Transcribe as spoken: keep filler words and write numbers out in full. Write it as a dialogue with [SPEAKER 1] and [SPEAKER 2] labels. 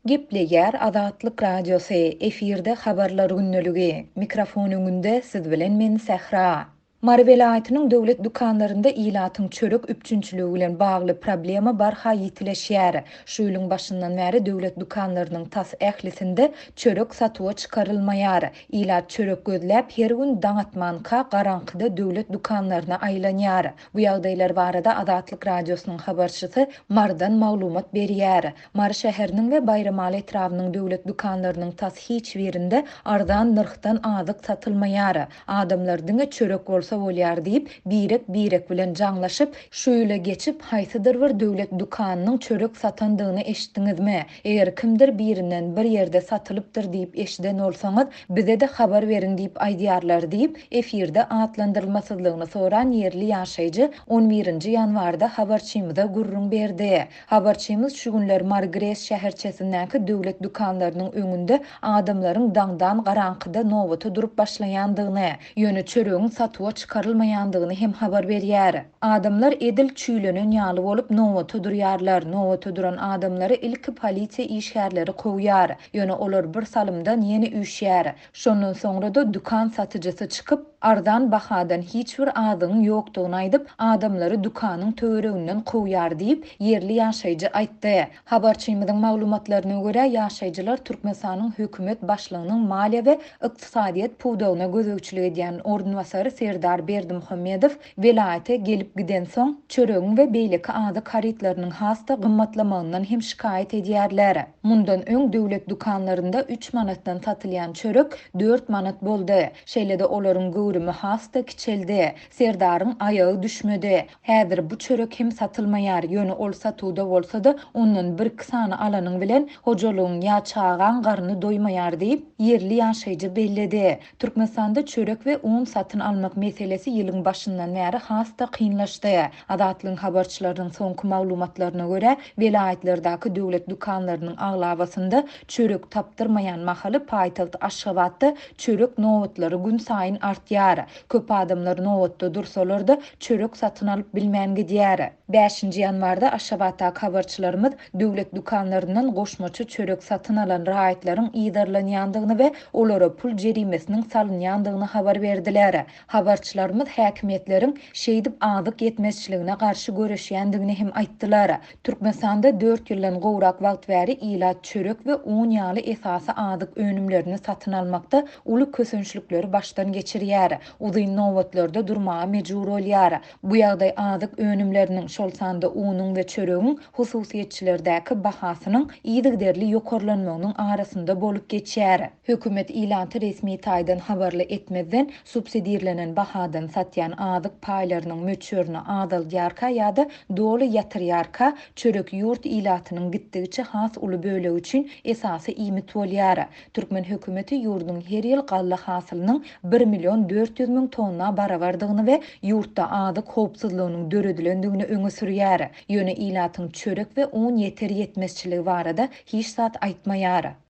[SPEAKER 1] Gepleger Azatlyk Radiosy efirde habarlar günneligi. Mikrofon öňünde siz bilen men Sähra. Mary welaýatynyň döwlet dukanlarynda ilatyň çörek üpçünçiligi bilen bagly problema barha ýitileşýär. Şu ýylyň başyndan bäri döwlet dukanlarynyň tas ählisinde çörek satyga çykarylmaýar. Ilat çörek gözläp her gün daňatmanka garankyda döwlet dukanlaryna aýlanýar. Bu ýagdaýlar barada Azatlyk Radiosynyň habarçysy Mardan maglumat berýär. Mary şäheriniň we Bayramaly etrafynyň döwlet dukanlarynyň tas hiç birinde arzan narhdan azyk satylmaýar. Adamlar diňe çörek bolsa bolýar diýip birek birek bilen jaňlaşyp şu ýyla geçip haýsydyr bir döwlet dukanynyň çörek satandygyny eşitdiňizmi? Eger kimdir birinden bir ýerde satylypdyr diýip eşiden bolsaňyz bize de habar berin diýip aýdýarlar diýip efirde atlandyrylmasyzlygyny soran ýerli ýaşaýjy on birinji ýanwarda habarçymyza gurrun berdi. Habarçymyz şu günler Margres şäherçesindäki döwlet dukanlarynyň öňünde adamlaryň daňdan garankyda nowata durup başlaýandygyny, ýöne çöregiň satyga çykarylmaýandygyny hem habar berýär. Adamlar edil çüýlenen ýaly bolup nowata durýarlar. Nowata duran adamlary ilki polisiýa işgärleri kowýar. Ýöne olar bir salymdan ýene üýşýär. Şondan soňra da dukan satyjysy çykyp arzan bahadan hiç bir azyň ýokdugyny aýdyp adamlary dukanyň töwereginden kowýar diýip ýerli ýaşaýjy aýtdy. Habarçymyzyň maglumatlaryna görä ýaşaýjylar Türkmenistanyň hökümet başlygynyň maliýe we ykdysadyýat puwdagyna gözegçilik edýän ornwasary Serdar Berdimuhammedow welaýata gelip giden soň çöregiň we beýleki azyk haritlarynyň hasta gymmatlamagynyň hem şikaýet edýärler. Mundan öň döwlet dukanlarynda üç manatdan satylýan çörek dört manat boldy. Şeýle-de olaryň göwrümi hasta kiçeldi. Serdaryň aýagy düşmedi. Häzir bu çörek hem satylmaýar. Ýöne ol satuwda bolsa-da ondan bir kysany alanyň bilen hojalygyň ýa çagan garny doýmaýar diýip ýerli ýaşaýjy belledi. Türkmenistanda çörek we un satyn almak meselesi ýylyň başyndan bäri hasta kynlaşdy. Azatlyň habarçylarynyň soňky maglumatlaryna görä welaýatlardaky döwlet dukanlarynyň aglabasynda çörek tapdyrmaýan mahaly paýtagy Aşgabatda çörek nowatlary gün saýyn artýar. Köp adamlar nowatda dursalar-da çörek satyn alyp bilmän gidýär. beşinji ýanwarda Aşgabatda habarçylarymyz döwlet dukanlaryndan goşmaçy çörek satyn alan raýatlaryň ýydarlanýandygyny we olara pul jerimesiniň salynýandygyny habar berdiler. Habarçylarymyz häkimetleriň şeýdip azyk yetmezçiligine garşy göreşýändigini hem aýtdylar. Türkmenistanda dört ýyldan gowrak wagt bäri ilat çörek we un ýaly esasy azyk önümlerini satyn almakda uly kösünçlikleri başdan geçirýär. Uzyn nowatlarda durmaga mejbur bolýar. Bu ýagdaý azyk önümleriniň şol sanda unyň we çöregiň hususiýetçilerdäki bahasynyň ýygyderli ýokarlanmagynyň arasynda bolup geçýär. Hökümet ilanty resmi taýdan habarly etmezden subsidiýelenen bahadan satýan azyk paýlarynyň möçürüni adalýarka ýa-da doly ýatyrýarka çörek ýurt ilatynyň gitdigiçe has uly bölegi üçin esasy iýmit bolýar. Türkmen hökümeti ýurduň her ýyl galla hasylynyň bir million dört ýüz miň tonna barabardygyny we ýurtda azyk howpsuzlygynyň döredilendigini öňe sürýär. Ýöne ilatyň çörek we un ýeter ýetmezçiligi barada hiç zat aýtmaýar.